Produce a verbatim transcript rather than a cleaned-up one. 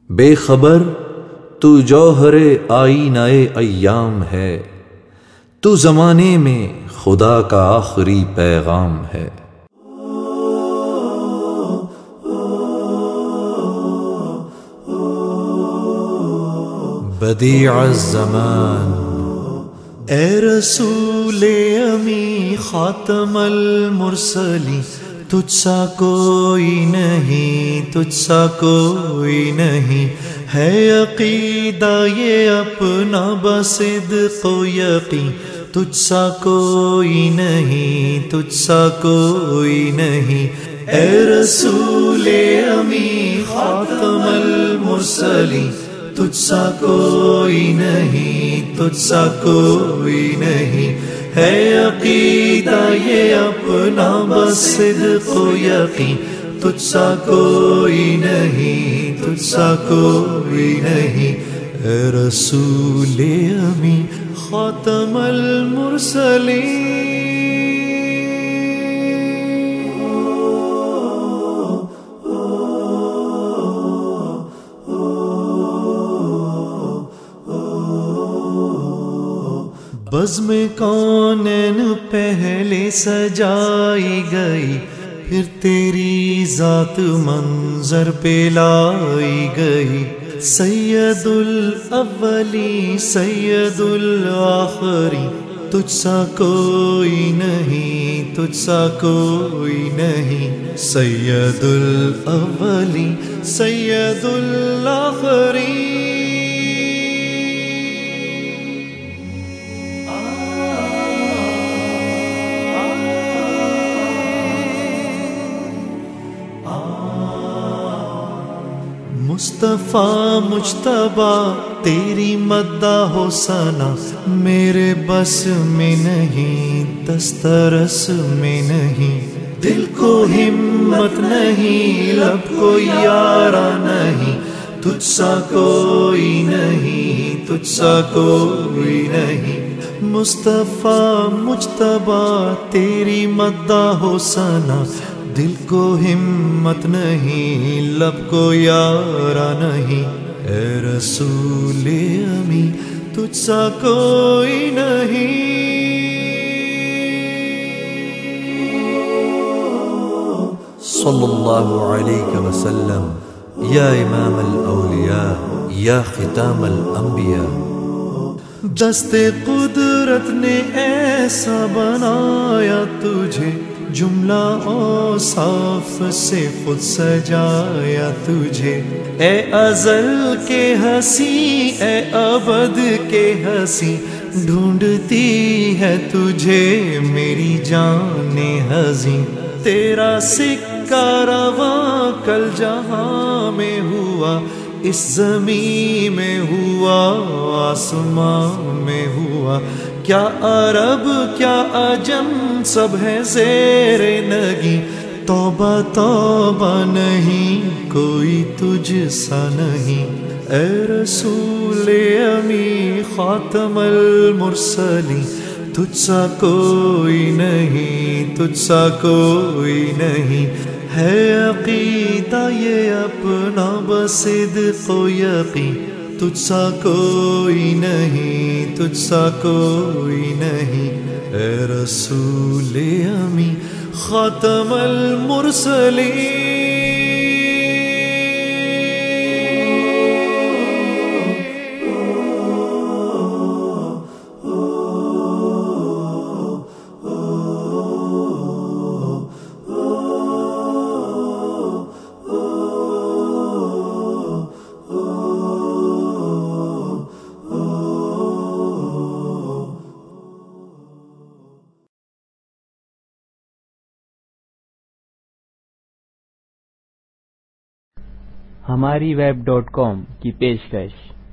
بے خبر تو جوہر آئینہ ایام ہے، تو زمانے میں خدا کا آخری پیغام ہے۔ بدیع الزمان، اے رسول امی خاتم المرسلین، تجھ سا کوئی نہیں، تجھ سا کوئی نہیں، ہے عقیدہ یہ اپنا بصدق و یقین، تجھ سا کوئی نہیں، تجھ سا کوئی نہیں، اے رسول امی خاتم المرسلین، تجھ سا کوئی نہیں، تجھ سا کوئی نہیں، ہے عقیدہ یہ اپنا بصدق و یقین، تجھ سا کوئی نہیں، تجھ سا کوئی نہیں، اے رسول امی خاتم المرسلین۔ بزم کونین پہلے سجائی گئی، پھر تیری ذات منظر پہ لائی گئی، سید الاولی سید الآخری، تجھ سا کوئی نہیں، تجھ سا کوئی نہیں، سید الاولی سید الآخری۔ مصطفیٰ مجتبیٰ تیری مدح و ثنا میرے بس میں نہیں، دسترس میں نہیں، دل کو ہمت نہیں، لب کو یارا نہیں، تجھ سا کوئی نہیں، تجھ سا کوئی نہیں، مصطفیٰ مجتبیٰ تیری مدح و ثنا دل کو ہمت نہیں، لب کو یارا نہیں، اے رسول امی تجھ سا کوئی نہیں۔ صلی اللہ علیہ وسلم یا امام الاولیاء یا ختام الانبیاء۔ دست قدرت نے ایسا بنایا تجھے، جملہ اوصاف سے خود سجایا تجھے، اے ازل کے ہنسی اے ابد کے ہنسی، ڈھونڈتی ہے تجھے میری جان ہزیں، تیرا سکہ رواں کل جہاں میں ہوا، اس زمین میں ہوا، آسمان میں ہوا، کیا عرب کیا عجم سب ہے زیر نگی، توبہ توبہ نہیں کوئی تجھ سا نہیں، اے رسول امی خاتم المرسلین، تجھ سا کوئی نہیں، تجھ سا کوئی نہیں، ہے عقیدہ یہ اپنا بصدق و یقین، تجھ سا کوئی نہیں، تجھ سا کوئی نہیں، اے رسول امی خاتم المرسلین۔ ہماری ویب ڈاٹ کام کی پیشکش